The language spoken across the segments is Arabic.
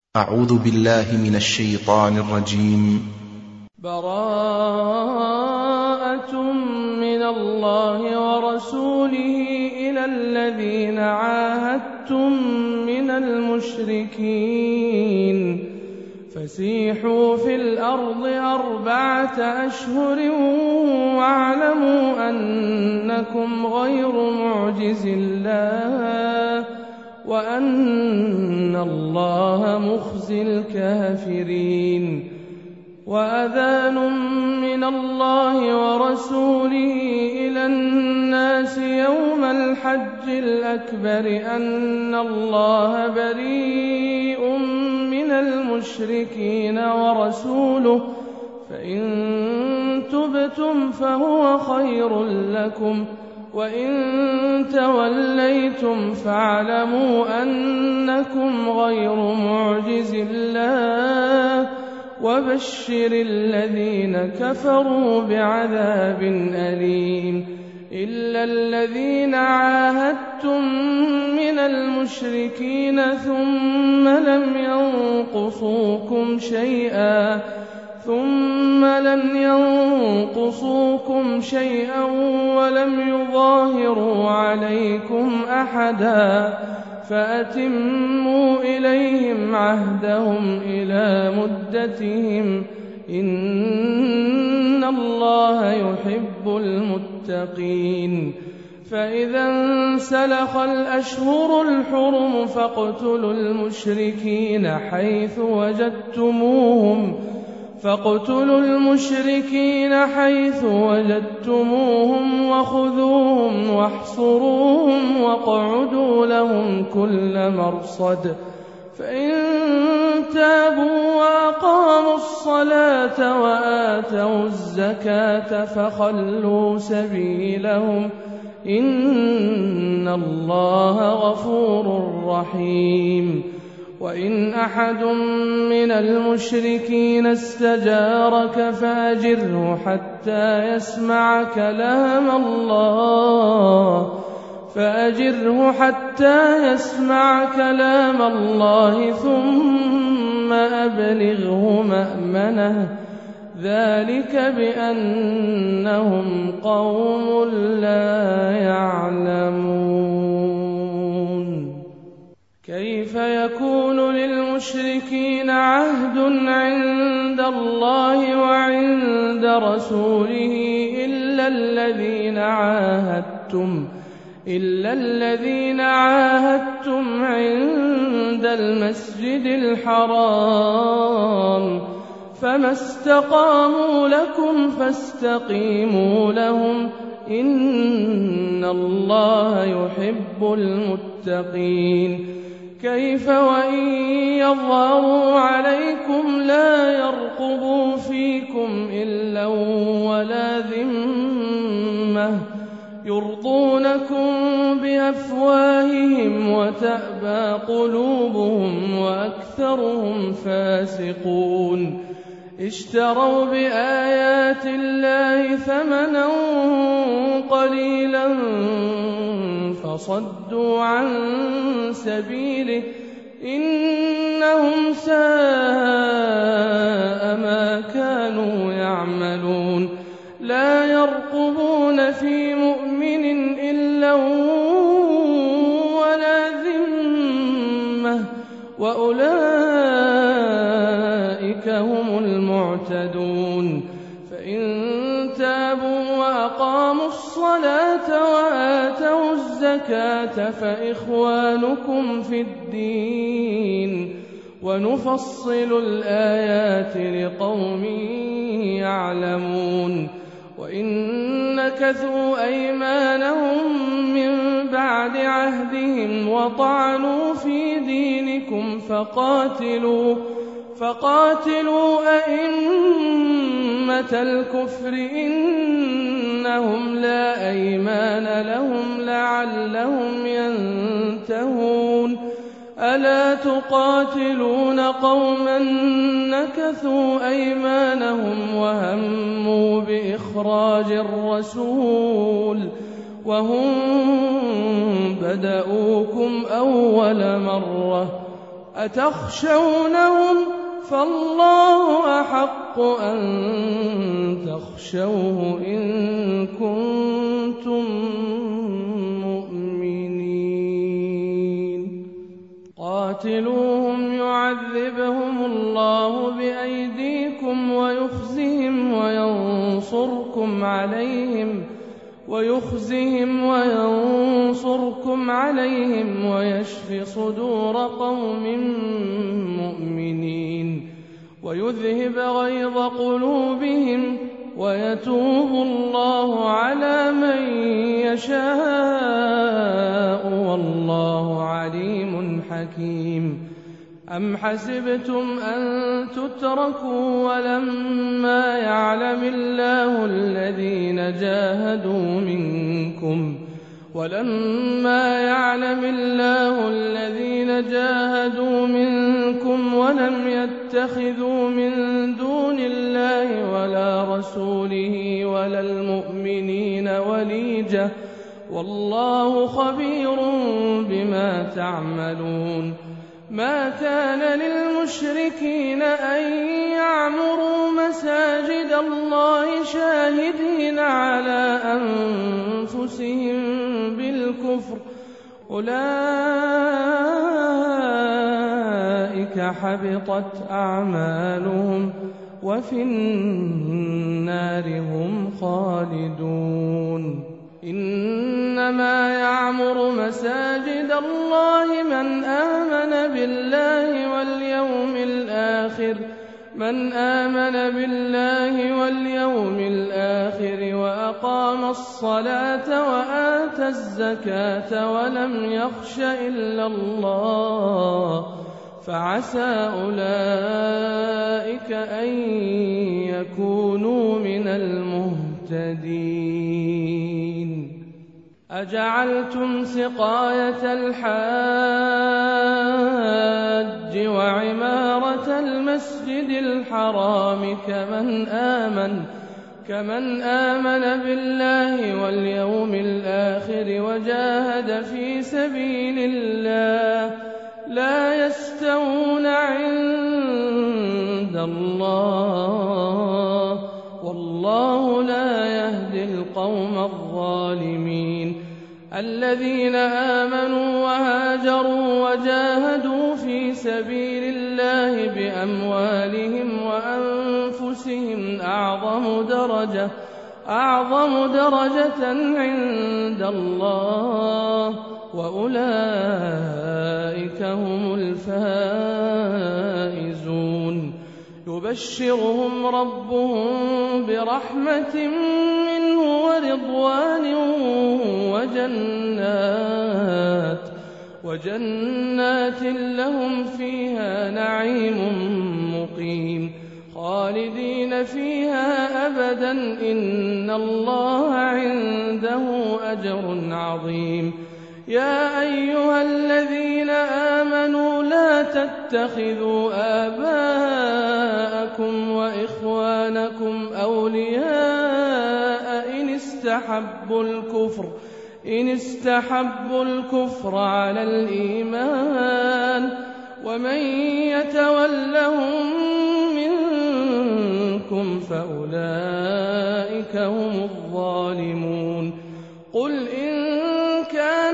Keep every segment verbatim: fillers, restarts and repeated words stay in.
أعوذ بالله من الشيطان الرجيم. براءة من الله ورسوله إلى الذين عاهدتم من المشركين فسيحوا في الأرض أربعة أشهر واعلموا أنكم غير معجز الله وأن الله مخزي الكافرين. وأذان من الله ورسوله إلى الناس يوم الحج الأكبر أن الله بريء من المشركين ورسوله فإن تبتم فهو خير لكم وإن توليتم فاعلموا أنكم غير معجز الله وبشر الذين كفروا بعذاب أليم. إلا الذين عاهدتم من المشركين ثم لم ينقصوكم شيئا ثم لم ينقصوكم شيئا ولم يظاهروا عليكم أحدا فأتموا إليهم عهدهم إلى مدتهم إن الله يحب المتقين. فإذا انسلخ الأشهر الحرم فاقتلوا المشركين حيث وجدتموهم فاقتلوا المشركين حيث وجدتموهم وخذوهم واحصروهم واقعدوا لهم كل مرصد فإن تابوا وأقاموا الصلاة وآتوا الزكاة فخلوا سبيلهم إن الله غفور رحيم. وإن أحد من المشركين استجارك فأجره حتى يسمع كلام الله فأجره حتى يسمع كلام الله ثم أبلغه مأمنه ذلك بأنهم قوم لا يعلمون. كيف يكون للمشركين عهد عند الله وعند رسوله إلا الذين عاهدتم إلا الذين عاهدتم عند المسجد الحرام فما استقاموا لكم فاستقيموا لهم إن الله يحب المتقين. كيف وإن يظهروا عليكم لا يرقبوا فيكم إلا ولا ذمة يرضونكم بأفواههم وتأبى قلوبهم وأكثرهم فاسقون. اشتروا بآيات الله ثمنا قليلا فصدوا عن سبيله إنهم ساء ما كانوا يعملون. لا يرقبون في مؤمن إلا ولا ذمة وأولئك هم المعتدون. فإن تابوا وأقاموا الصلاة وآتوا الزكاة فإخوانكم في الدين ونفصل الآيات لقوم يعلمون. وإن نكثوا أيمانهم من بعد عهدهم وطعنوا في دينكم فقاتلوا فقاتلوا أئمة الكفر إنهم لا أيمان لهم لعلهم ينتهون. ألا تقاتلون قوما نكثوا أيمانهم وهموا بإخراج الرسول وهم بدأوكم أول مرة أتخشونهم فالله أحق أن تخشوه إن كنتم مؤمنين قاتلوهم يعذبهم الله بأيديكم ويخزهم وينصركم عليهم ويخزهم وينصركم عليهم ويشف صدور قوم مؤمنين ويذهب غيظ قلوبهم ويتوب الله على من يشاء والله عليم حكيم أم حسبتم أن تتركوا ولما يعلم الله الذين جاهدوا منكم ولما يعلم الله الذين جاهدوا منكم ولم يتخذوا من دون الله ولا رسوله ولا المؤمنين وليجة والله خبير بما تعملون ما كان للمشركين أن يعمروا مساجد الله شاهدين على أنفسهم بالكفر أولئك حبطت أعمالهم وفي النار هم خالدون إنما يعمر مساجد الله من آمن بالله واليوم الآخر من آمن بالله واليوم الآخر وأقام الصلاة وآتى الزكاة ولم يخش إلا الله فعسى أولئك أن يكونوا من المهتدين أجعلتم سقاية الحاج وعمارة المسجد الحرام كمن آمن كمن آمن بالله واليوم الآخر وجاهد في سبيل الله لا يستوون عند الله والله لا يهدي القوم الظالمين الذين آمنوا وهاجروا وجاهدوا في سبيل الله بأموالهم وأنفسهم أعظم درجة أعظم درجة عند الله وأولئك هم الفائزون يبشرهم ربهم برحمة منه ورضوان وجنات وجنات لهم فيها نعيم مقيم خالدين فيها أبدا إن الله عنده أجر عظيم يا أيها الذين آمنوا لا تتخذوا آباءكم وإخوانكم أولياء إن استحبوا الكفر إن استحبوا الكفر على الإيمان ومن يتولهم منكم فأولئك هم الظالمون قل إن كان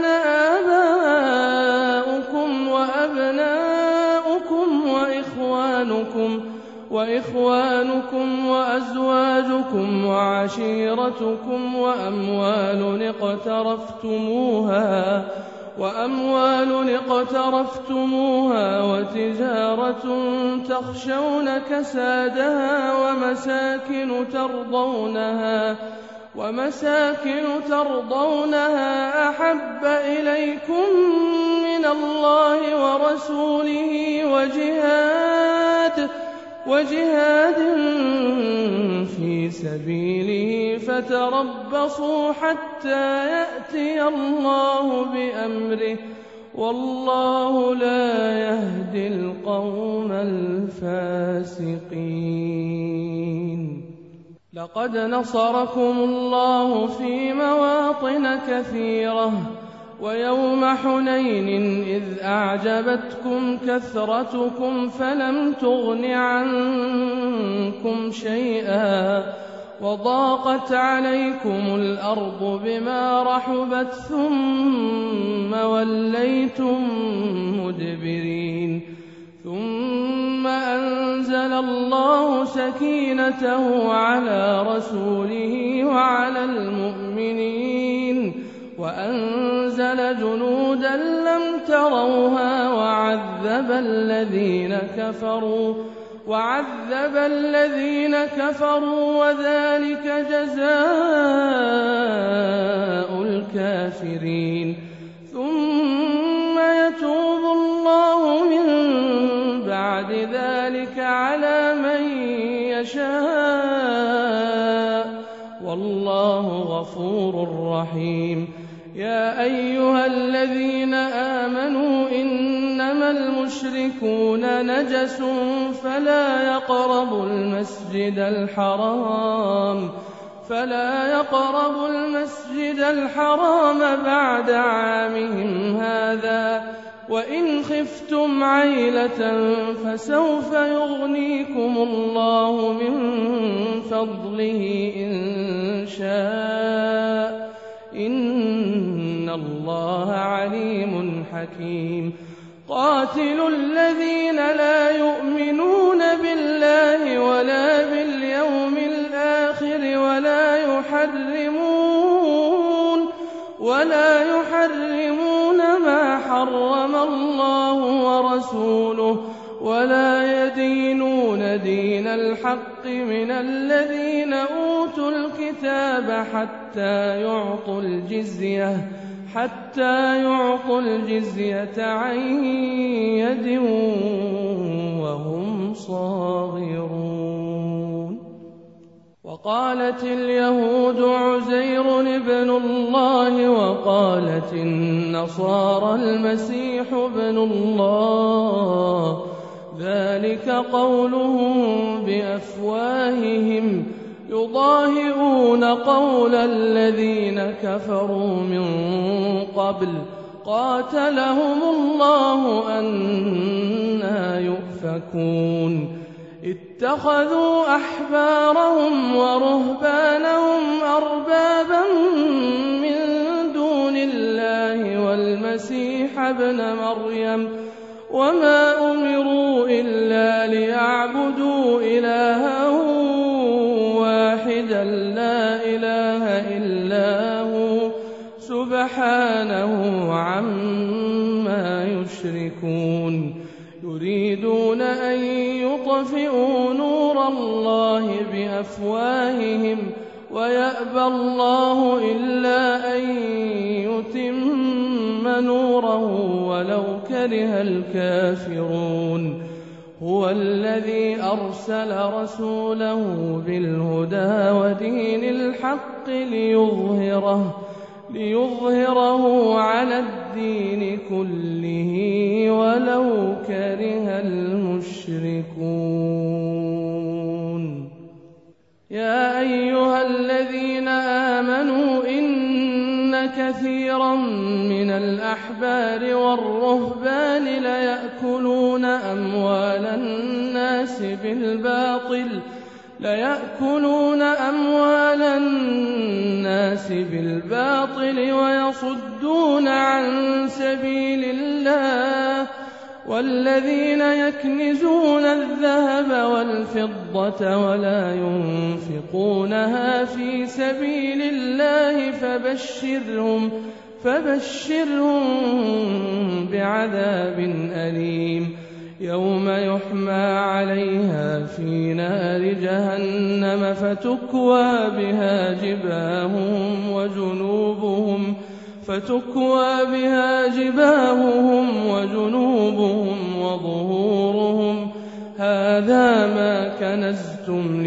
آباؤكم وأبناؤكم وإخوانكم وإخوانكم وأزواجكم وعشيرتكم وأموال اقترفتموها وأموال اقترفتموها وتجارة تخشون كسادها ومساكن ترضونها ومساكن ترضونها أحب إليكم من الله ورسوله وجهاد وجهاد في سبيله فتربصوا حتى يأتي الله بأمره والله لا يهدي القوم الفاسقين لقد نصركم الله في مواطن كثيرة ويوم حنين إذ أعجبتكم كثرتكم فلم تغن عنكم شيئا وضاقت عليكم الأرض بما رحبت ثم وليتم مدبرين ثم أنزل الله سكينته على رسوله وعلى المؤمنين وأنزل جنودا لم تروها وعذب الذين كفروا وعذب الذين كفروا وذلك جزاء الكافرين ثم يتوب الله من بعد ذلك على من يشاء والله غفور رحيم. يا أيها الذين آمنوا إنما المشركون نجس فلا يقربوا المسجد الحرام فلا يقربوا المسجد الحرام بعد عامهم هذا وإن خفتم عيلة فسوف يغنيكم الله من فضله إن شاء إن الله عليم حكيم. قاتلوا الذين لا يؤمنون بالله ولا باليوم الآخر ولا يحرمون ولا يحرمون ما حرم الله ورسوله ولا يدينون دين الحق من الذين أوتوا الكتاب حتى يعطوا الجزية حتى يعطوا الجزية عن يد وهم صاغرون. وقالت اليهود عزير ابن الله وقالت النصارى المسيح ابن الله ذلك قولهم بأفواههم يضاهئون قول الذين كفروا من قبل قاتلهم الله أنى يؤفكون. اتخذوا أحبارهم ورهبانهم أربابا من دون الله والمسيح ابن مريم وما أمروا إلا ليعبدوا إلها واحدا لا إله إلا هو سبحانه عما يشركون. يريدون أن يطفئوا نور الله بأفواههم ويأبى الله إلا أن يتم نوره ولو كره الكافرون. هو الذي أرسل رسوله بالهدى ودين الحق ليظهره ليظهره على الدين كله ولو كره المشركون. يا أيها الذين آمنوا إن كثيرا من الأحبار والرهبان ليأكلون أموال الناس بالباطل ليأكلون أموال الناس بالباطل ويصدون عن سبيل الله والذين يكنزون الذهب والفضة ولا ينفقونها في سبيل الله فبشرهم فبشرهم بعذاب أليم. يوم يحمى عليها في نار جهنم فتكوى بها جباههم وجنوبهم فتكوى بها جباههم وجنوبهم وظهورهم هذا ما كنزتم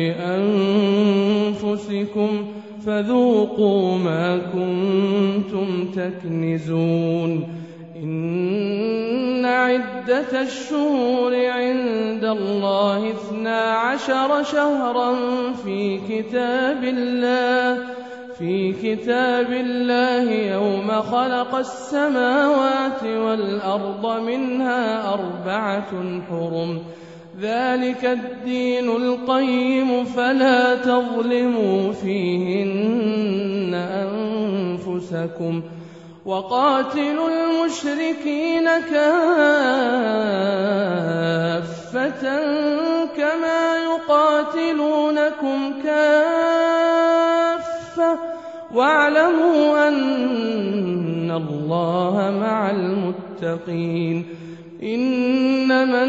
لأنفسكم فذوقوا ما كنتم تكنزون. إن عدة الشهور عند الله اثنا عشر شهرا في كتاب الله في كتاب الله يوم خلق السماوات والأرض منها أربعة حرم ذلك الدين القيم فلا تظلموا فيهن أنفسكم وقاتلوا المشركين كافة كما يقاتلونكم كافة واعلموا أن الله مع المتقين إنما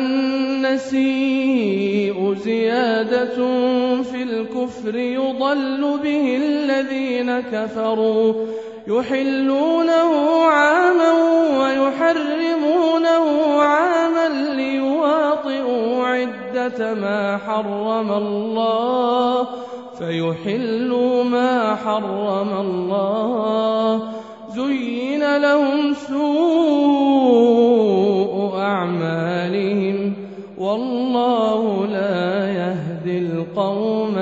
النسيء زيادة في الكفر يضل به الذين كفروا يحلونه عاما ويحرمونه عاما ليواطئوا عدة ما حرم الله فيحلوا ما حرم الله زين لهم سوء أعمالهم والله لا يهدي القوم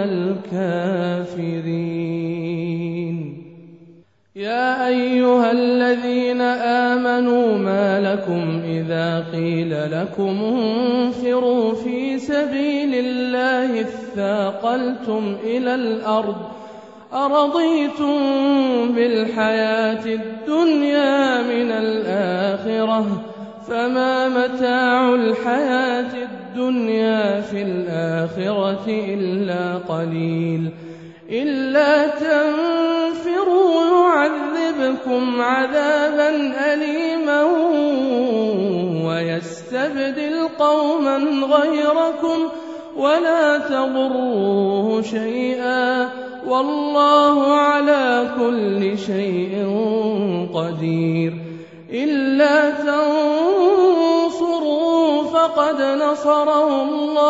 الكافرين. يا أيها الذين آمنوا ما لكم إذا قيل لكم انفروا في سبيل الله اثاقلتم إلى الأرض أرضيتم بالحياة الدنيا من الآخرة فما متاع الحياة الدنيا في الآخرة إلا قليل إلا تنفروا يعذبكم عذابا أليما ويستبدل قوما غيركم ولا تضروه شيئا والله على كل شيء قدير. إلا تنصروا فقد نصره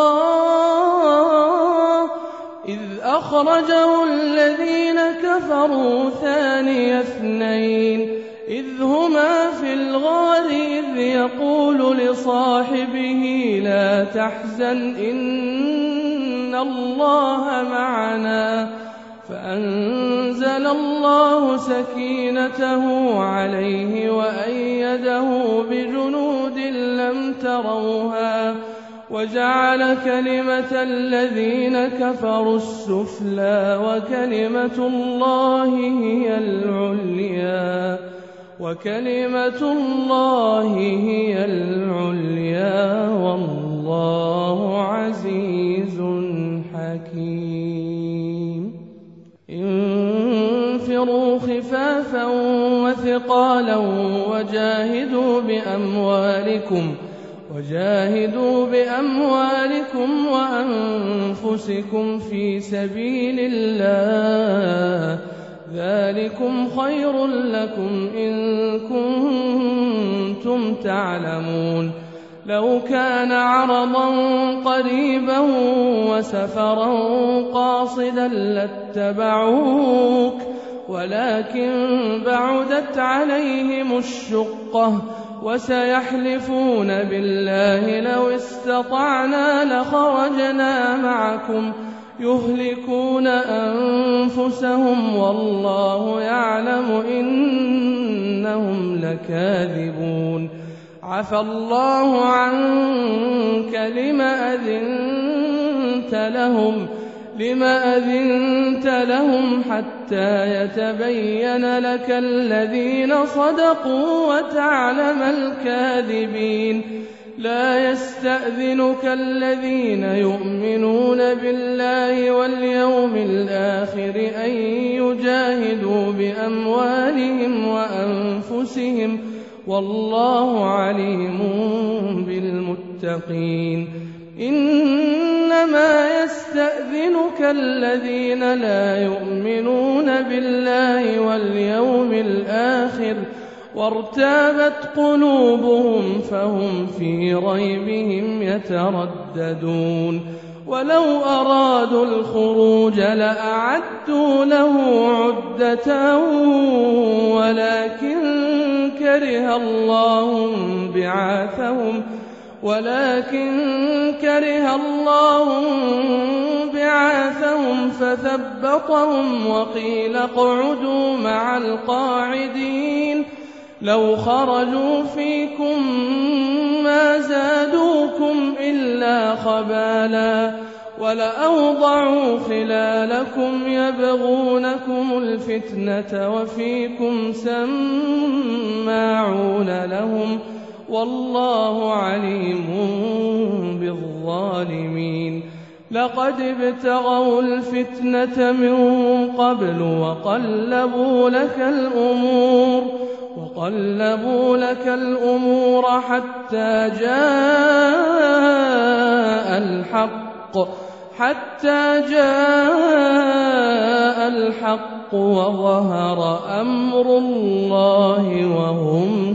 الله إذ أخرجه الذين كفروا ثاني اثنين إذ هما في الغار إذ يقول لصاحبه لا تحزن إن الله معنا فأنزل الله سكينته عليه وأيده بجنود لم تروها وجعل كلمة الذين كفروا السفلى وكلمة الله هي العليا وكلمة الله هي العليا والله عزيز حكيم. انفروا خفافا وثقالا وجاهدوا بأموالكم وجاهدوا بأموالكم وأنفسكم في سبيل الله ذلكم خير لكم إن كنتم تعلمون. لو كان عرضا قريبا وسفرا قاصدا لاتبعوك ولكن بعدت عليهم الشقة وسيحلفون بالله لو استطعنا لخرجنا معكم يهلكون أنفسهم والله يعلم إنهم لكاذبون. عفى الله عنك لم أذنت لهم لم أذنت لهم حتى يتبين لك الذين صدقوا وتعلم الكاذبين. لا يستأذنك الذين يؤمنون بالله واليوم الآخر أن يجاهدوا بأموالهم وأنفسهم والله عليم بالمتقين. إنما يستأذنك الذين لا يؤمنون بالله واليوم الآخر وارتابت قلوبهم فهم في ريبهم يترددون. ولو أرادوا الخروج لأعدوا له عدة ولكن كره الله بعاثهم ولكن كره الله بعاثهم فثبطهم وقيل اقعدوا مع القاعدين لو خرجوا فيكم ما زادوكم إلا خبالا ولأوضعوا خلالكم يبغونكم الفتنة وفيكم سماعون لهم والله عليم بالظالمين لقد ابتغوا الفتنة من قبل وقلبوا لك الأمور وقلبوا لك الأمور حتى جاء الحق حتى جاء الحق وظهر أمر الله وهم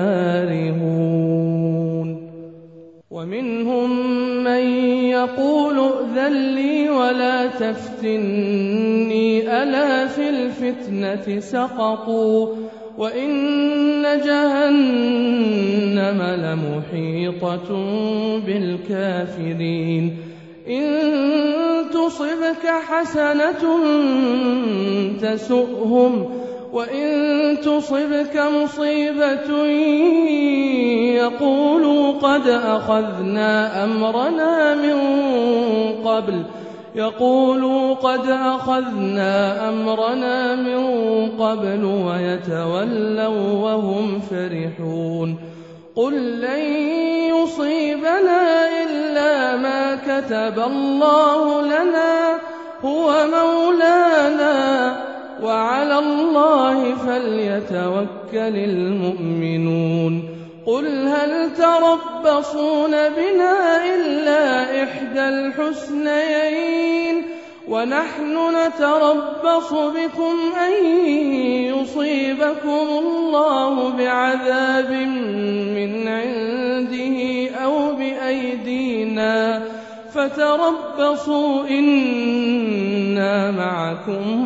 كارهون ومنهم من يقول ائذن لي ولا تفتني ألا في الفتنة سقطوا وإن جهنم لمحيطة بالكافرين إن تصبك حسنة تسؤهم وإن تصبك مصيبة يقولوا قد أخذنا أمرنا من قبل يقولوا قد أخذنا أمرنا من قبل ويتولوا وهم فرحون قل لن يصيبنا إلا ما كتب الله لنا هو مولانا وعلى الله فليتوكل المؤمنون قل هل تربصون بنا إلا إحدى الحسنيين ونحن نتربص بكم أن يصيبكم الله بعذاب من عنده أو بأيدينا فتربصوا إنا معكم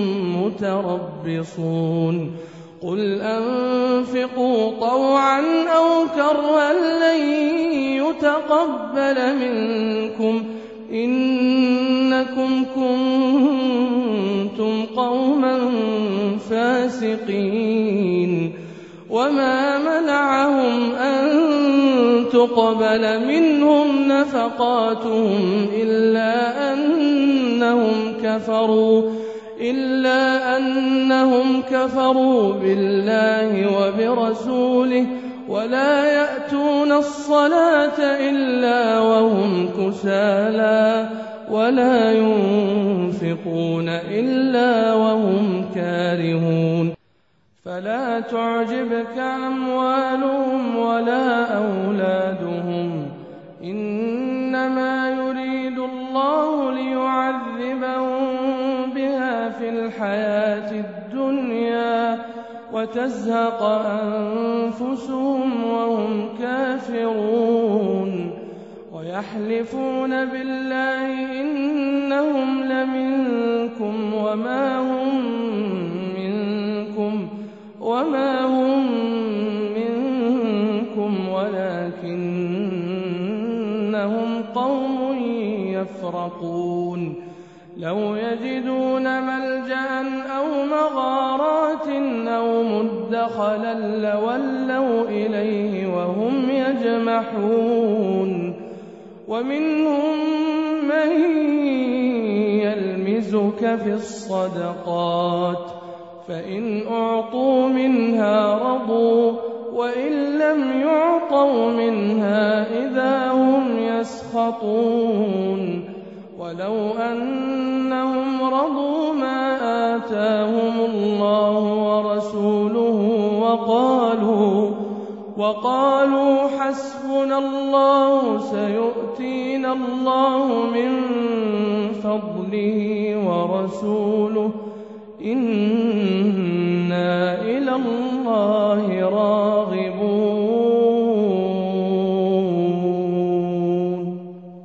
متربصون قل أنفقوا طوعا أو كرها لن يتقبل منكم إنكم كنتم قوما فاسقين وما منعهم أن تقبل منهم نفقاتهم إلا أنهم كفروا إلا أنهم كفروا بالله وبرسوله ولا يأتون الصلاة إلا وهم كسالى ولا ينفقون إلا وهم كارهون فلا تعجبك أموالهم ولا أولادهم إنما يريد الله ليعذبهم بها في الحياة الدنيا وتزهق أنفسهم وهم كافرون ويحلفون بالله إنهم لمنكم وما هم منكم وما هم منكم ولكنهم قوم يفرقون لو يجدون ملجأ أو مغارات أو مدخلا لولوا إليه وهم يجمحون ومنهم من يلمزك في الصدقات فإن أعطوا منها رضوا وإن لم يعطوا منها إذا هم يسخطون ولو أنهم رضوا ما آتاهم الله ورسوله وقالوا وقالوا حسبنا الله سيؤتينا الله من فضله ورسوله إنا إلى الله راغبون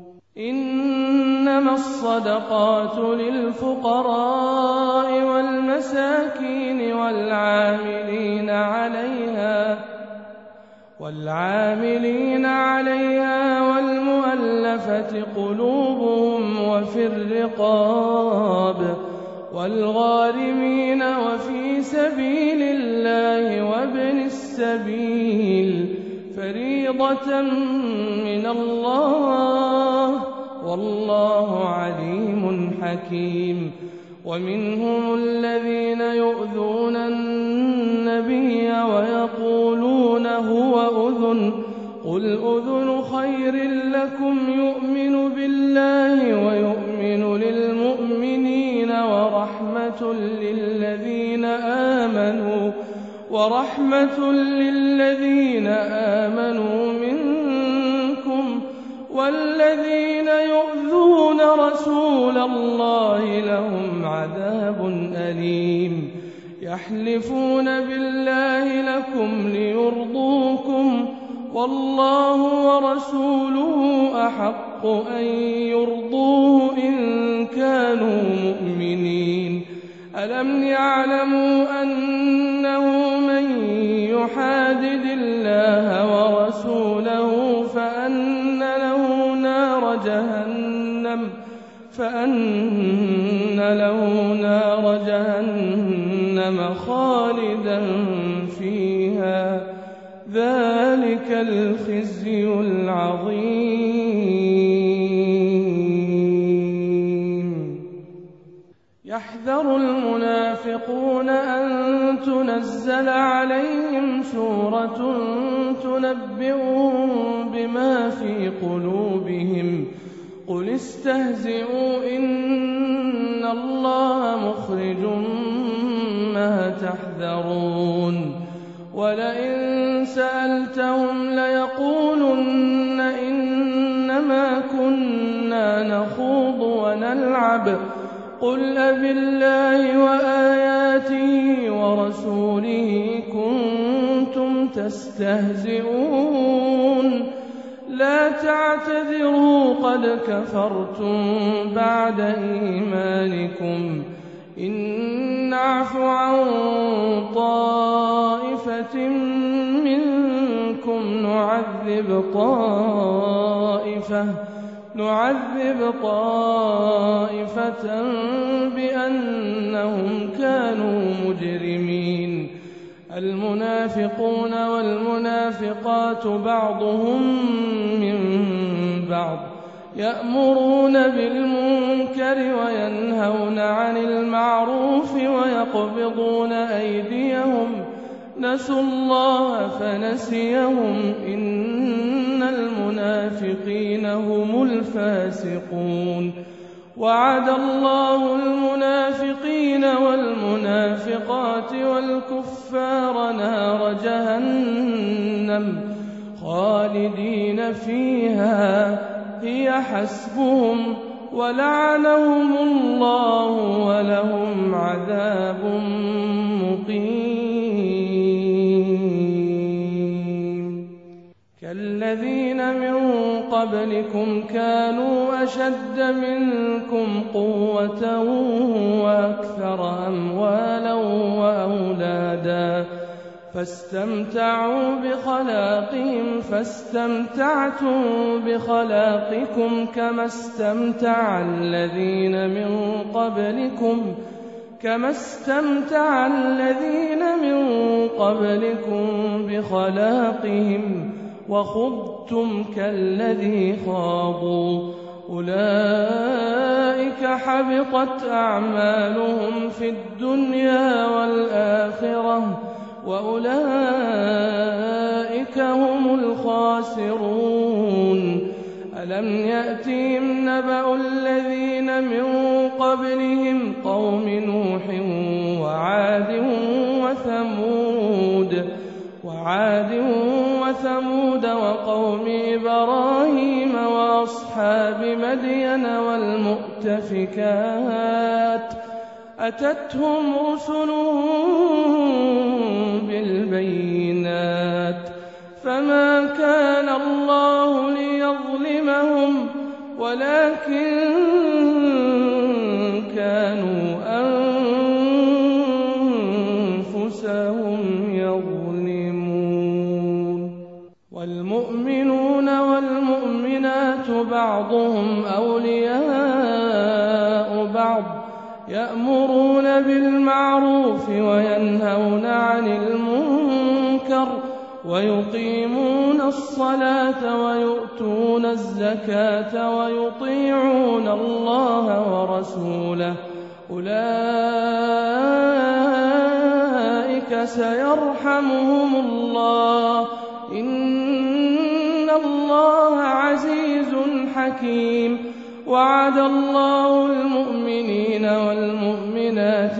إنما الصدقات للفقراء والمساكين والعاملين عليها والعاملين عليها والمؤلفة قلوبهم وفي الرقاب والغارمين وفي سبيل الله وابن السبيل فريضة من الله والله عليم حكيم. ومنهم الذين يؤذون النبي ويقولون هو أذن قل أذن خير لكم يؤمن بالله ويؤمن للمؤمنين ورحمة للذين آمنوا ورحمة للذين آمنوا منكم والذين يؤذون رسول الله لهم عذاب أليم. يحلفون بالله لكم ليرضوكم والله ورسوله أحق أن يرضوه إن كانوا مؤمنين. ألم يعلموا أنه من يحادد الله ورسوله فأن له نار جهنم فأن له نار جهنم خالدا فيها ذلك الخزي العظيم. يحذر المنافقون أن تنزل عليهم سورة تنبئهم بما في قلوبهم قل استهزئوا إن الله مخرج ما تحذرون. ولئن سألتهم ليقولن إنما كنا نخوض ونلعب قل أبالله وآياته ورسوله كنتم تستهزئون لا تعتذروا قد كفرتم بعد إيمانكم إن نعف عن طائفة منكم نعذب طائفة نعذب طائفة بأنهم كانوا مجرمين. المنافقون والمنافقات بعضهم من بعض يأمرون بالمنكر وينهون عن المعروف ويقبضون أيديهم نسوا الله فنسيهم إن المنافقين هم الفاسقون. وعد الله المنافقين والمنافقات والكفار نار جهنم خالدين فيها هي حسبهم ولعنهم الله ولهم عذاب مقيم. كالذين من قبلكم كانوا أشد منكم قوة وأكثر أموالا وأولادا فاستمتعوا بخلاقهم فاستمتعتم بخلاقكم كما استمتع الذين من قبلكم كما استمتع الذين من قبلكم بخلاقهم وخضتم كالذي خاضوا أولئك حبطت أعمالهم في الدنيا والآخرة وأولئك هم الخاسرون. ألم يأتهم نبأ الذين من قبلهم قوم نوح وعاد وثمود وعاد وثمود وقوم إبراهيم وأصحاب مدين والمؤتفكات أتتهم رسلهم بالبينات فما كان الله ليظلمهم ولكن كانوا أنفسهم يظلمون. بعضهم أولياء بعض يأمرون بالمعروف وينهون عن المنكر ويقيمون الصلاة ويؤتون الزكاة ويطيعون الله ورسوله أولئك سيرحمهم الله إن الله عزيز حكيم. وعد الله المؤمنين والمؤمنات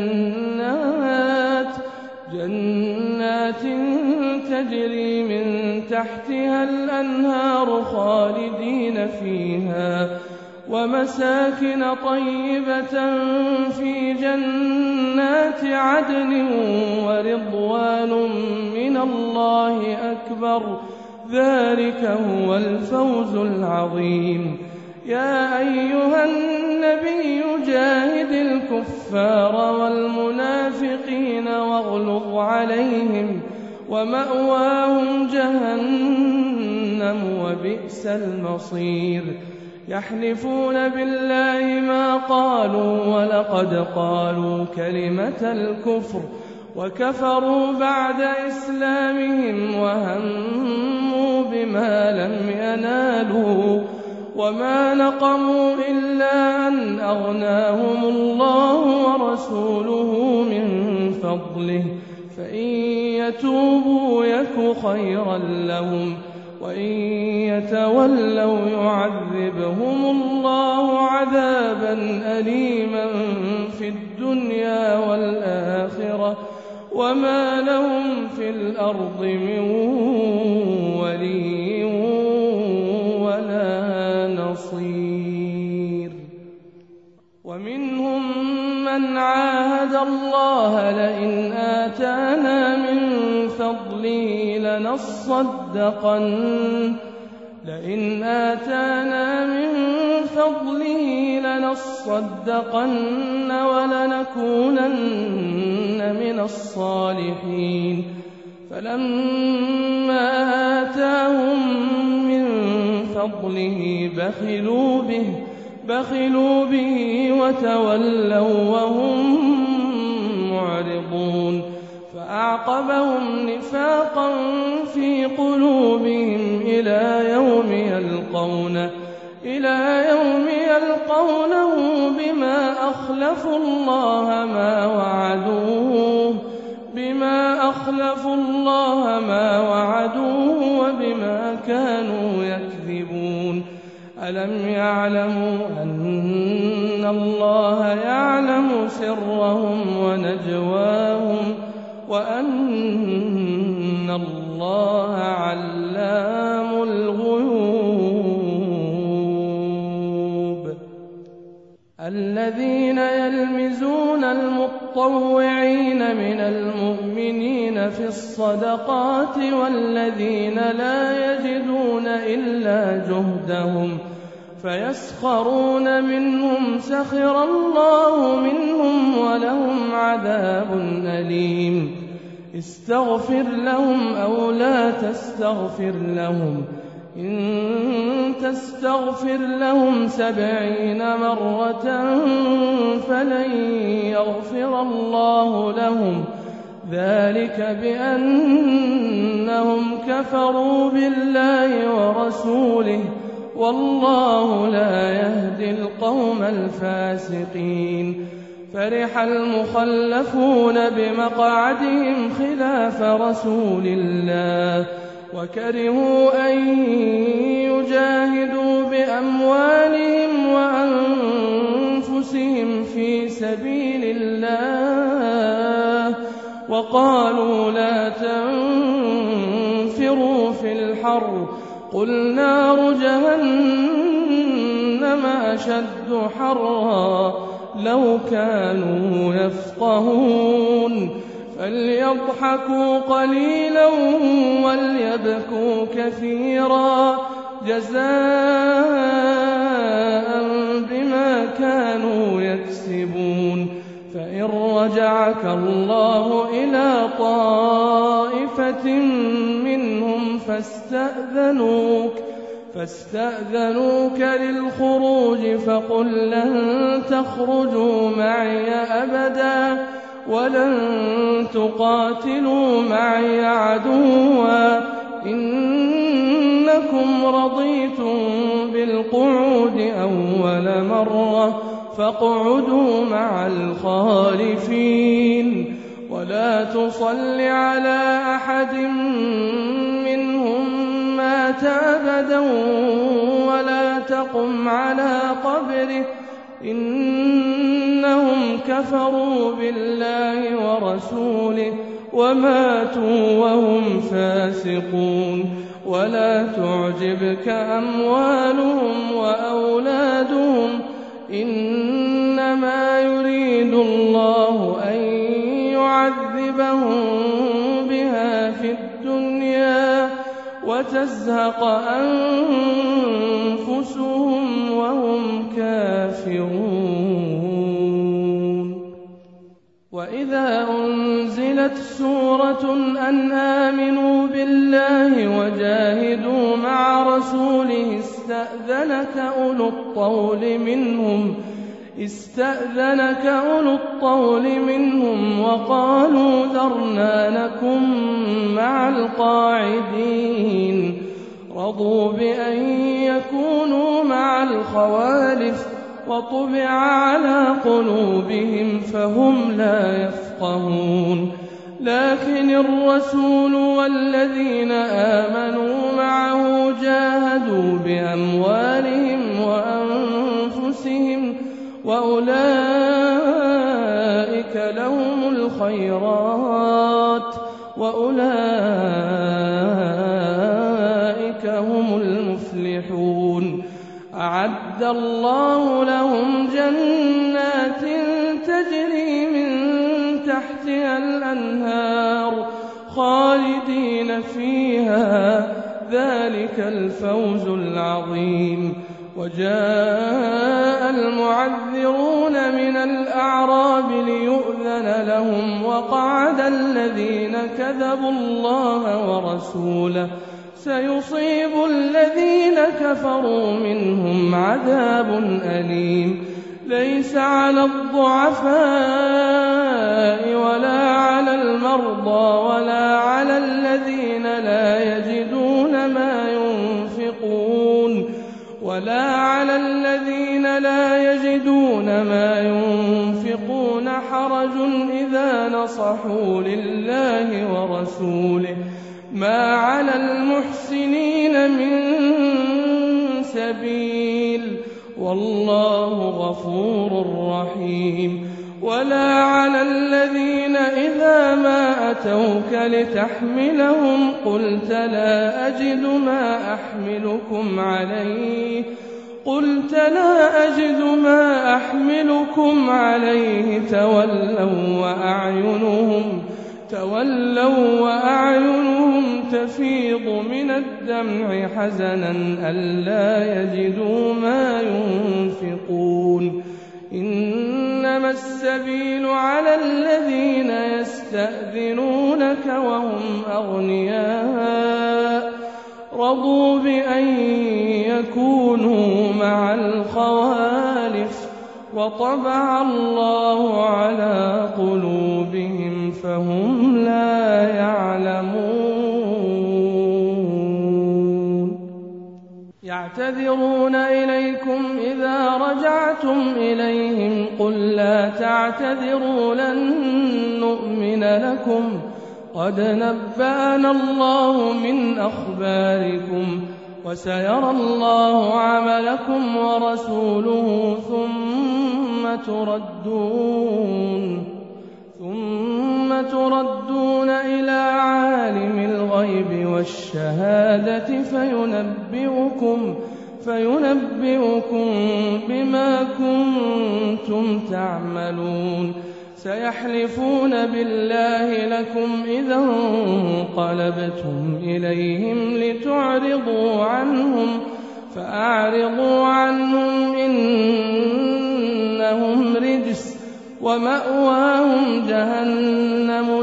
جنات جنات تجري من تحتها الأنهار خالدين فيها ومساكن طيبة في جنات عدن ورضوان من الله أكبر ذلك هو الفوز العظيم. يا أيها النبي جاهد الكفار والمنافقين واغلظ عليهم ومأواهم جهنم وبئس المصير. يحلفون بالله ما قالوا ولقد قالوا كلمة الكفر وكفروا بعد إسلامهم وهموا بما لم ينالوا وما نقموا إلا أن أغناهم الله ورسوله من فضله فإن يتوبوا يك خيرا لهم وإن يتولوا يعذبهم الله عذابا أليما في الدنيا والآخرة وما لهم في الأرض من ولي ولا نصير. ومنهم من عاهد الله لئن آتانا من فضله لنصدقن لئن آتانا من فضله لنصدقن ولنكونن من الصالحين. فلما آتاهم من فضله بخلوا به بخلوا به وتولوا وهم معرضون. فأعقبهم نفاقا في قلوبهم إلى يوم يلقونه إلى يوم يلقونه بما أخلفوا الله ما وعدوه بما أخلفوا الله ما وعدوه وبما كانوا يكذبون. ألم يعلموا أن الله يعلم سرهم ونجواهم وأن الله علام الغيوب. الذين يلمزون المطوعين من المؤمنين في الصدقات والذين لا يجدون إلا جهدهم فيسخرون منهم سخر الله منهم ولهم عذاب أليم. استغفر لهم أو لا تستغفر لهم إن تستغفر لهم سبعين مرة فلن يغفر الله لهم ذلك بأنهم كفروا بالله ورسوله والله لا يهدي القوم الفاسقين. فرح المخلفون بمقعدهم خلاف رسول الله وكرهوا أن يجاهدوا بأموالهم وأنفسهم في سبيل الله وقالوا لا تنفروا في الحر قل نار جهنم أشد حرا لو كانوا يفقهون. فليضحكوا قليلا وليبكوا كثيرا جزاء بما كانوا يكسبون. فإن رجعك الله إلى طائفة منهم فاستأذنوك فاستأذنوك للخروج فقل لن تخرجوا معي أبدا ولن تقاتلوا معي عدوا إنكم رضيتم بالقعود أول مرة فاقعدوا مع الخالفين ولا تصل على أحد منهم مات أبدا ولا تقم على قبره إنهم كفروا بالله ورسوله وماتوا وهم فاسقون ولا تعجبك أموالهم وأولادهم إنما يريد الله أن يعذبهم بها في الدنيا وتزهق أنفسهم وهم كافرون وإذا أنزلت سورة أن آمنوا بالله وجاهدوا مع رسوله استأذنك أولو الطول منهم استأذنك أولو الطول منهم وقالوا ذرنا نكن مع القاعدين رضوا بأن يكونوا مع الخوالف وطبع على قلوبهم فهم لا يفقهون لكن الرسول والذين آمنوا معه جاهدوا بأموالهم وأنفسهم وأولئك لهم الخيرات وأولئك هم المفلحون أعد الله لهم جنات تجري من تحتها الأنهار خالدين فيها ذلك الفوز العظيم وجاء المعذرون من الأعراب ليؤذن لهم وقعد الذين كذبوا الله ورسوله سيصيب الذين كفروا منهم عذاب أليم ليس على الضعفاء ولا على المرضى ولا على الذين لا يجدون ما ينفقون ولا على الذين لا يجدون ما ينفقون حرج إذا نصحوا لله ورسوله ما على المحسنين من سبيل والله غفور رحيم ولا على الذين إذا ما أتوك لتحملهم قلت لا أجد ما أحملكم عليه قلت لا أجد ما أحملكم عليه تولوا وأعينهم تولوا وأعينهم تفيض من الدمع حزنا ألا يجدوا ما ينفقون إنما السبيل على الذين يستأذنونك وهم أغنياء رضوا بأن يكونوا مع الخوالف وطبع الله على قلوبهم فهم لا يعلمون يعتذرون إليكم إذا رجعتم إليهم قل لا تعتذروا لن نؤمن لكم قد نبأنا الله من أخباركم وسيرى الله عملكم ورسوله ثم تردون ثم تردون إلى عالم الغيب والشهادة فينبئكم فينبئكم بما كنتم تعملون سيحلفون بالله لكم إذا انقلبتم إليهم لتعرضوا عنهم فأعرضوا عنهم إنهم رجس ومأواهم جهنم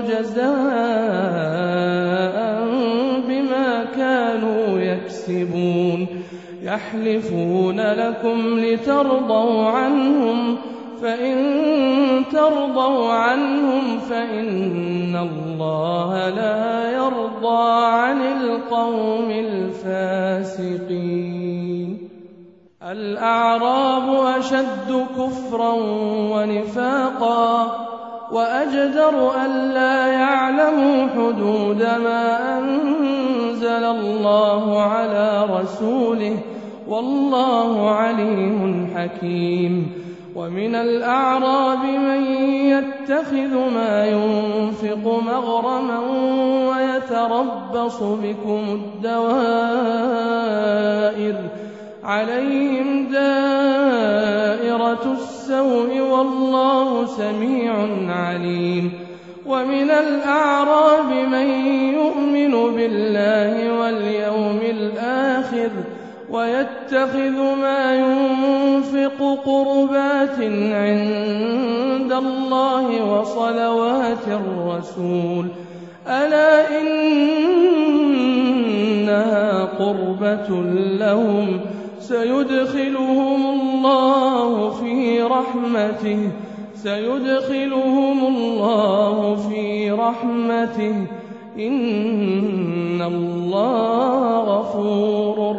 جزاء بما كانوا يكسبون يحلفون لكم لترضوا عنهم فإن ترضوا عنهم فإن الله لا يرضى عن القوم الفاسقين. الأعراب أشد كفرا ونفاقا وأجدر ألا يعلموا حدود ما أنزل الله على رسوله والله عليم حكيم. ومن الأعراب من يتخذ ما ينفق مغرما ويتربص بكم الدوائر عليهم دائرة السوء والله سميع عليم. ومن الأعراب من يؤمن بالله واليوم الآخر ويتخذ ما ينفق قربات عند الله وصلوات الرسول ألا إنها قربة لهم سيدخلهم الله في رحمته سيدخلهم الله في رحمته إن الله غفور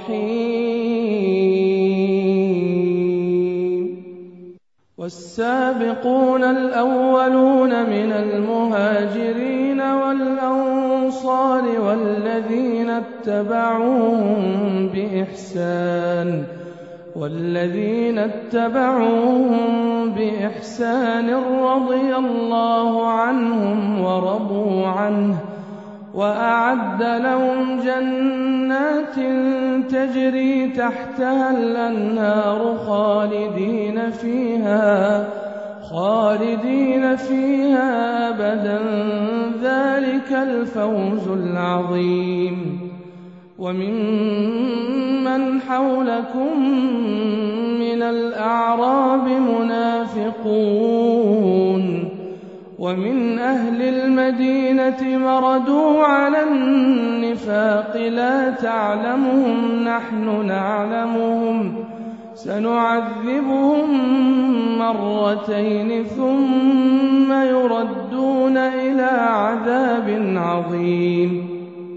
رحيم. والسابقون الأولون من المهاجرين والأنصار والذين اتبعوهم بإحسان والذين اتبعوهم بإحسان رضي الله عنهم ورضوا عنه وأعد لهم جنات تجري تحتها الأنهار خالدين فيها خالدين فيها أبدا ذلك الفوز العظيم. وممن حولكم من الأعراب منافقون ومن أهل المدينة مردوا على النفاق لا تعلمهم نحن نعلمهم سنعذبهم مرتين ثم يردون إلى عذاب عظيم.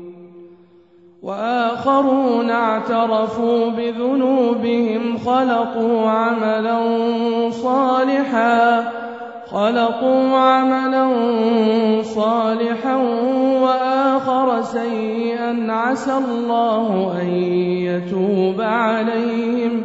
وآخرون اعترفوا بذنوبهم خلقوا عملا صالحا خلقوا عملا صالحا وآخر سيئا عسى الله أن يتوب عليهم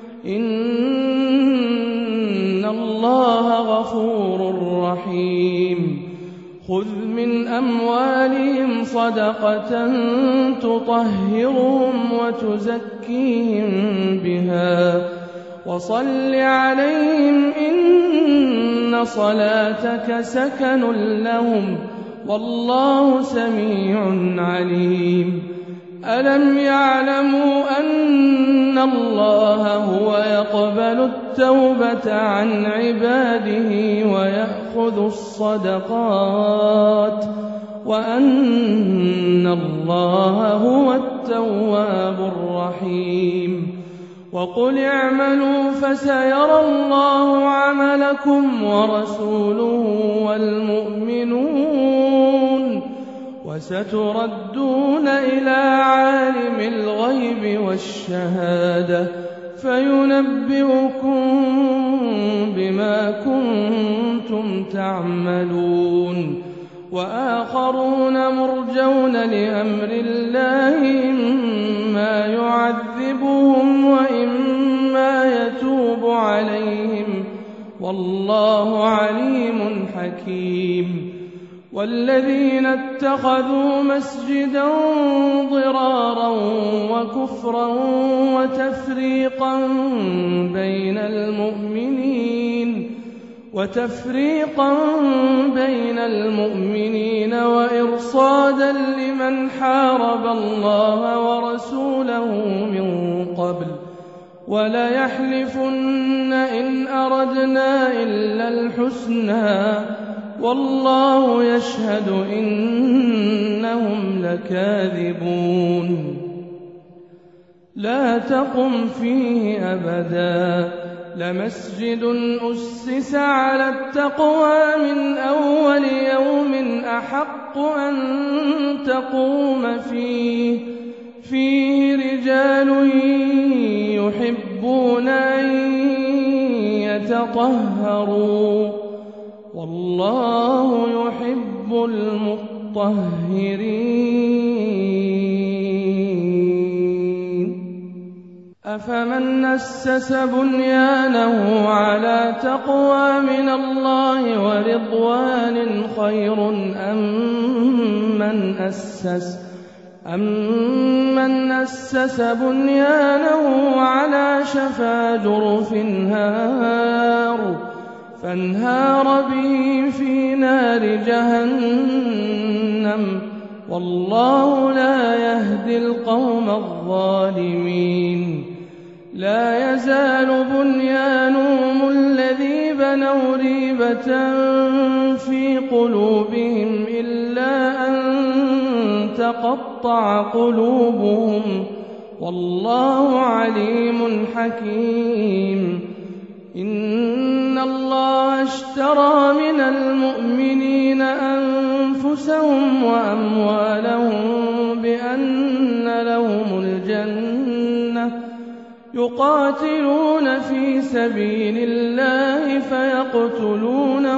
إن الله غفور رحيم. خذ من أموالهم صدقة تطهرهم وتزكيهم بها وصل عليهم إن صلاتك سكن لهم والله سميع عليم. ألم يعلموا أن الله هو يقبل التوبة عن عباده ويأخذ الصدقات وأن الله هو التواب الرحيم. وقل اعملوا فسيرى الله عملكم ورسوله والمؤمنون وستردون إلى عالم الغيب والشهادة فينبئكم بما كنتم تعملون. وآخرون مرجون لأمر الله إما يعذبهم وإما يتوب عليهم والله عليم حكيم. والذين اتخذوا مسجدا ضرارا وكفرا وتفريقا بين المؤمنين وتفريقا بين المؤمنين وإرصادا لمن حارب الله ورسوله من قبل وليحلفن إن أردنا إلا الحسنى والله يشهد إنهم لكاذبون. لا تقم فيه أبدا لمسجد أسس على التقوى من أول يوم أحق أن تقوم فيه فيه رجال يحبون أن يتطهروا والله يحب المطهرين. أفمن أسس بنيانه على تقوى من الله ورضوان خير أم من أسس أمن أسس بنيانه على شفا جرف هار فانهار به في نار جهنم والله لا يهدي القوم الظالمين. لا يزال بنيانهم الذي بنوا ريبة في قلوبهم إلا أن تقطع قلوبهم والله عليم حكيم. إن الله اشترى من المؤمنين أنفسهم وأموالهم بأن لهم الجنة يقاتلون في سبيل الله فيقتلون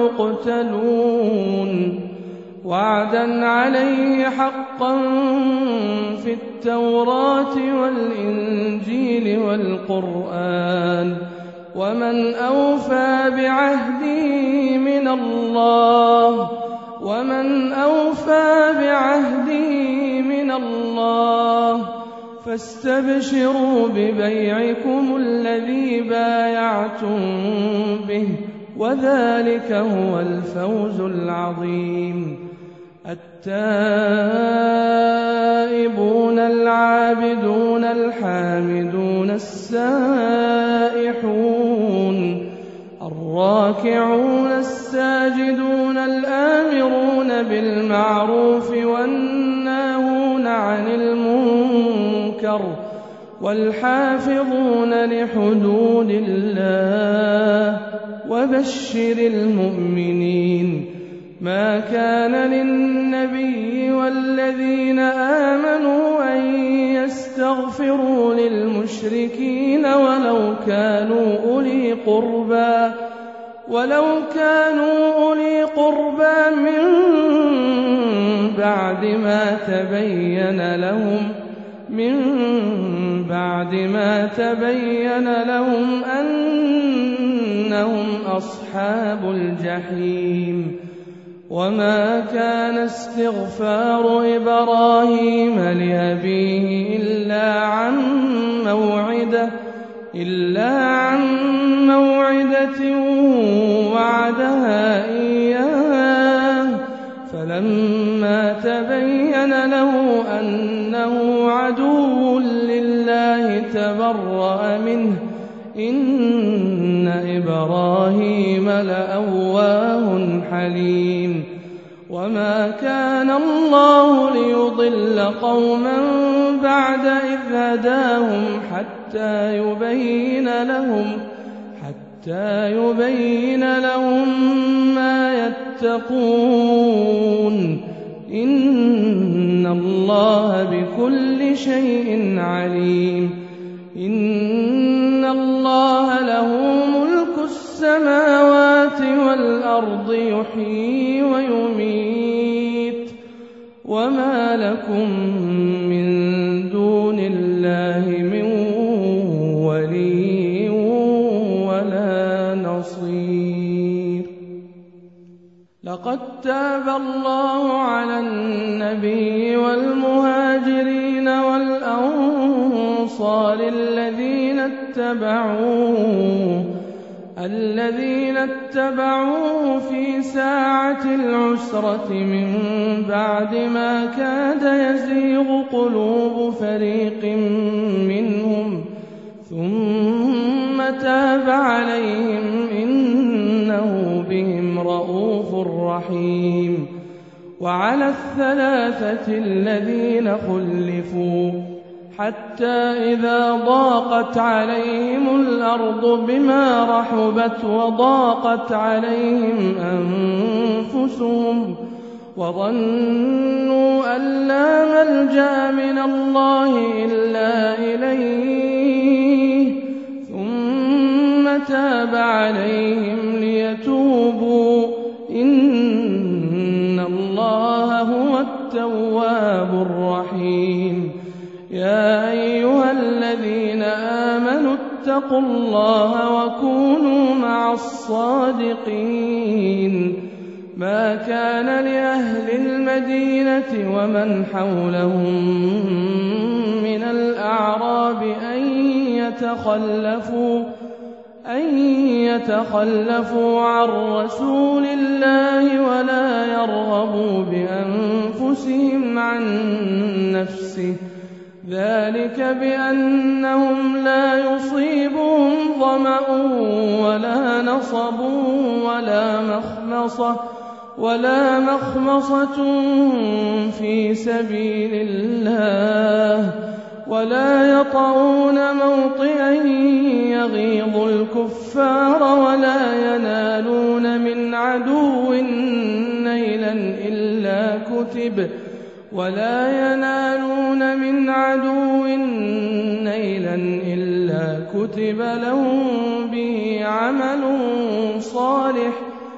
ويقتلون وعدا عليه حقا في التوراة والإنجيل والقرآن ومن أوفى بعهده من الله ومن أوفى بعهده من الله فاستبشروا ببيعكم الذي بايعتم به وذلك هو الفوز العظيم. التائبون العابدون الحامدون السائحون الراكعون الساجدون الآمرون بالمعروف والناهون عن المنكر والحافظون لحدود الله وبشر المؤمنين. ما كان للنبي والذين آمنوا أن يستغفروا للمشركين ولو كانوا أولي قربى ولو كانوا أولي قربى من بعد ما تبين لهم من بعد ما تبين لهم أنهم أصحاب الجحيم. وما كان استغفار إبراهيم لأبيه إلا عن موعدة إلا عن موعدة وعدها إياه فلما تبين له أنه عدو لله تبرأ منه إن إبراهيم لأواه حليم. وما كان الله ليضل قوما بعد إذ هداهم حتى يبين لهم حتى يبين لهم ما يتقون إن الله بكل شيء عليم. إن الله له ملك السماوات والأرض يحيي ويميت وما لكم من دون الله من ولي ولا نصير. لقد تاب الله على النبي والمهاجرين والأنصار الذين اتبعوه الذين اتبعوه في ساعة العسرة من بعد ما كاد يزيغ قلوب فريق منهم ثم تاب عليهم إنه بهم رءوف رحيم. وعلى الثلاثة الذين خلفوا حتى إذا ضاقت عليهم الأرض بما رحبت وضاقت عليهم أنفسهم وظنوا أن لا ملجأ من الله إلا إليه ثم تاب عليهم ليتوبوا إن الله هو التواب الرحيم. يا أيها الذين آمنوا اتقوا الله وكونوا مع الصادقين. ما كان لأهل المدينة ومن حولهم من الأعراب أن يتخلفوا أن يتخلفوا عن رسول الله ولا يرغبوا بأنفسهم عن نفسه ذلك بأنهم لا يصيبهم ظمأ ولا نصب ولا مخمصة ولا مخمصة في سبيل الله ولا يطعون موطئا يغيظ الكفار ولا ينالون من عدو نيلا إلا كتب ولا ينالون من عدو نيلا إلا كتب لهم به عمل صالح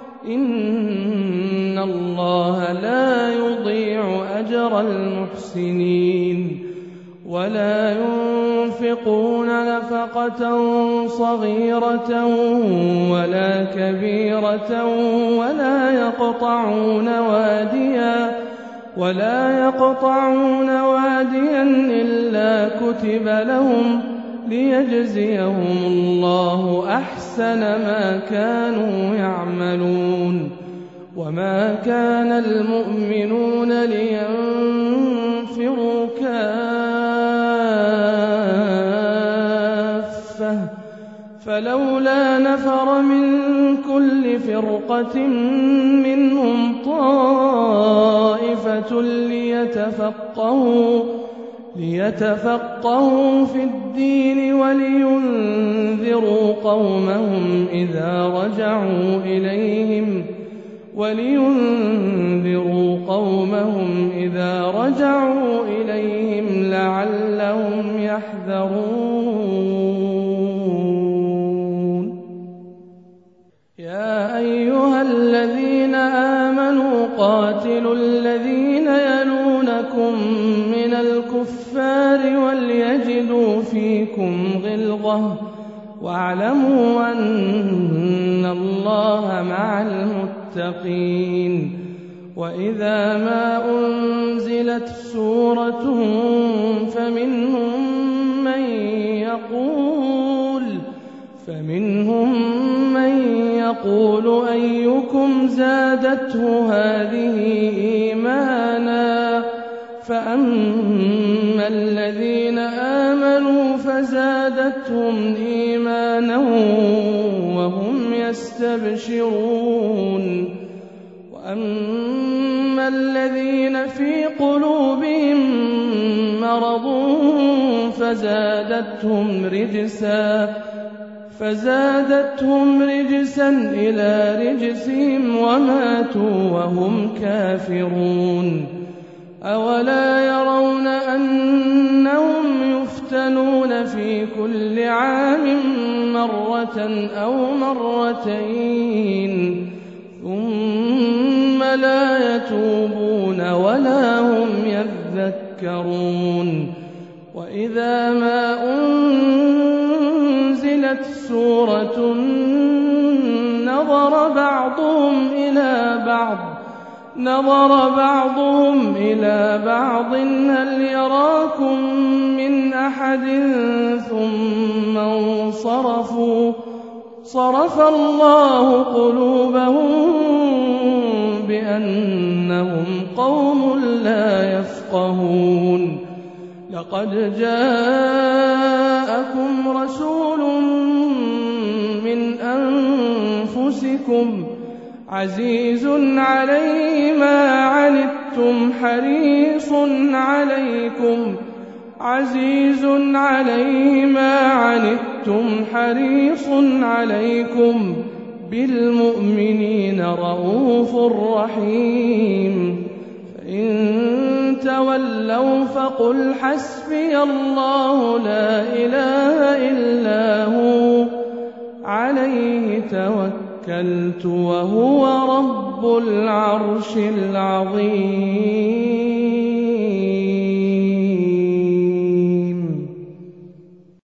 إن الله لا يضيع أجر المحسنين. ولا ينفقون نفقة صغيرة ولا كبيرة ولا يقطعون واديا ولا يقطعون واديا إلا كتب لهم ليجزيهم الله أحسن ما كانوا يعملون. وما كان المؤمنون لينفروا كافة فلولا نفر من كل فرقة منهم طائفة ليتفقهوا ليتفقهوا في الدين ولينذروا قومهم إذا رجعوا إليهم ولينذروا قومهم إذا رجعوا إليهم لعلهم يحذرون. يا أيها الذين آمنوا قاتلوا الذين يلونكم من الكفار وليجدوا فيكم غلظة واعلموا أن الله مع المتقين. وإذا ما أنزلت سورة فمنهم من يقول فمنهم من يقول أيكم زادته هذه إيمانا فأما الذين آمنوا فزادتهم إيمانا وهم يستبشرون. وأما الذين في قلوبهم مرض فزادتهم رجسا فزادتهم رجسا إلى رجسهم وماتوا وهم كافرون. أولا يرون أنهم يفتنون في كل عام مرة أو مرتين ثم لا يتوبون ولا هم يذكرون. وإذا ما أنزلت سورة نظر بعضهم إلى بعض نظر بعضهم إلى بعض هل يراكم من أحد ثم انصرفوا صرف الله قلوبهم بأنهم قوم لا يفقهون. لقد جاءكم رسول من أنفسكم عزيز عليه ما عنتم حريص عليكم عزيز عليه ما عنتم حريص عليكم بالمؤمنين رءوف رحيم فإن تولوا فقل حسبي الله لا إله إلا هو عليه توكلت وهو رب العرش العظيم.